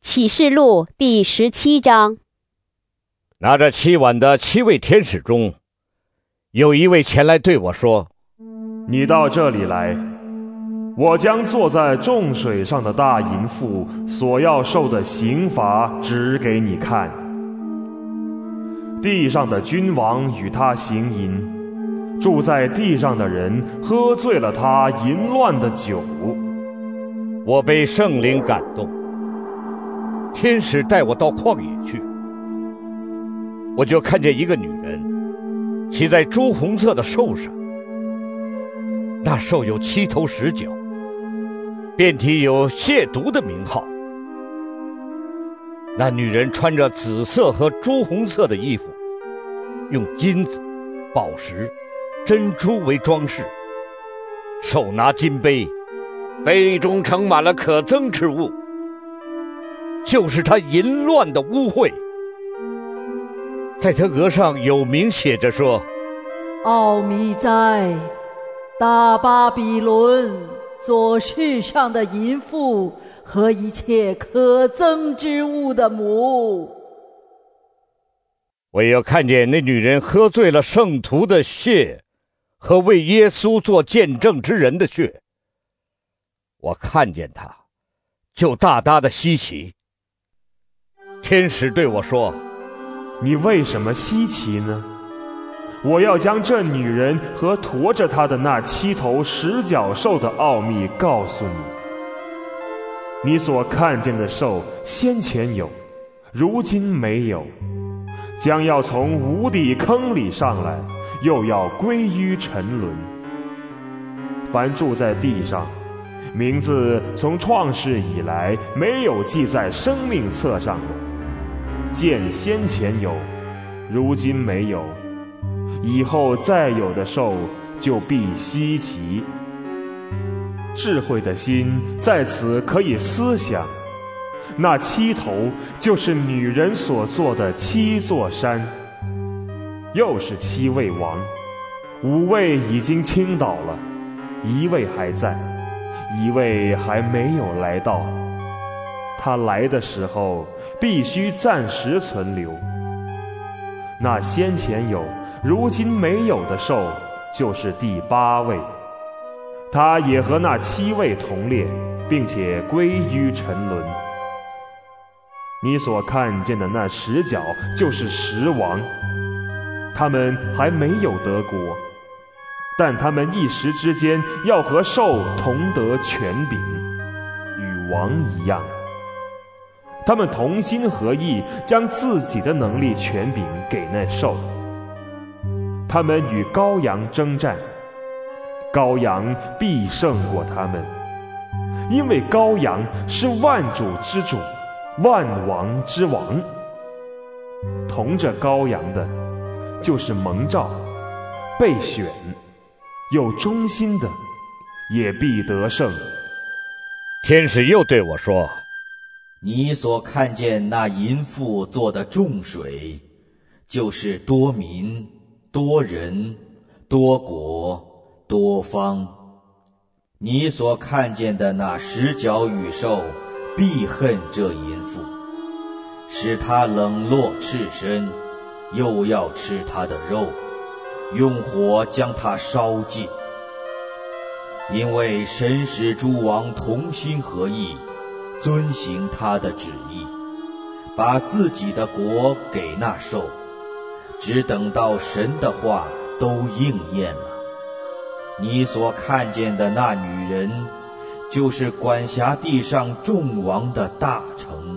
启示录第17章。 拿着7碗的7位天使中，有一位前来对我说： 你到这里来，我将坐在众水上的大淫妇所要受的刑罚指给你看。地上的君王与他行淫，住在地上的人喝醉了他淫乱的酒。 我被圣灵感动，天使带我到旷野去，我就看见一个女人骑在朱红色的兽上，那兽有7头10角，遍体有亵渎的名号。那女人穿着紫色和朱红色的衣服，用金子、宝石、珍珠为装饰，手拿金杯，杯中盛满了可憎之物，就是她淫乱的污秽。在她额上有名写着说： 奥秘在，大巴比伦，做世上的淫妇和一切可憎之物的母。 我又看见那女人喝醉了圣徒的血和为耶稣做见证之人的血。我看见她，就大大的稀奇。天使对我说： 你为什么稀奇呢？我要将这女人和驮着她的那7头10角兽的奥秘告诉你。你所看见的兽先前有，如今没有，将要从无底坑里上来，又要归于沉沦。凡住在地上，名字从创世以来没有记在生命册上的，见先前有，如今没有，以后再有的兽就必稀奇。智慧的心在此可以思想，那7头就是女人所做的7座山，又是7位王，5位已经倾倒了，1位还在，1位还没有来到。他来的时候必须暂时存留。那先前有，如今没有的兽就是第8位，他也和那7位同列，并且归于沉沦。你所看见的那10角就是10王，他们还没有得国，但他们一时之间要和兽同得权柄，与王一样。他们同心合意，将自己的能力权柄给那兽。他们与羔羊征战，羔羊必胜过他们，因为羔羊是万主之主，万王之王。同着羔羊的，就是蒙召、被选、有忠心的，也必得胜。 天使又对我说： 你所看见那淫妇做的众水，就是多民、多人、多国、多方。你所看见的那10角羽兽，必恨这淫妇，使她冷落赤身，又要吃她的肉，用火将她烧尽。因为神使诸王同心合意，遵行他的旨意，把自己的国给那兽，只等到神的话都应验了。你所看见的那女人，就是管辖地上众王的大城。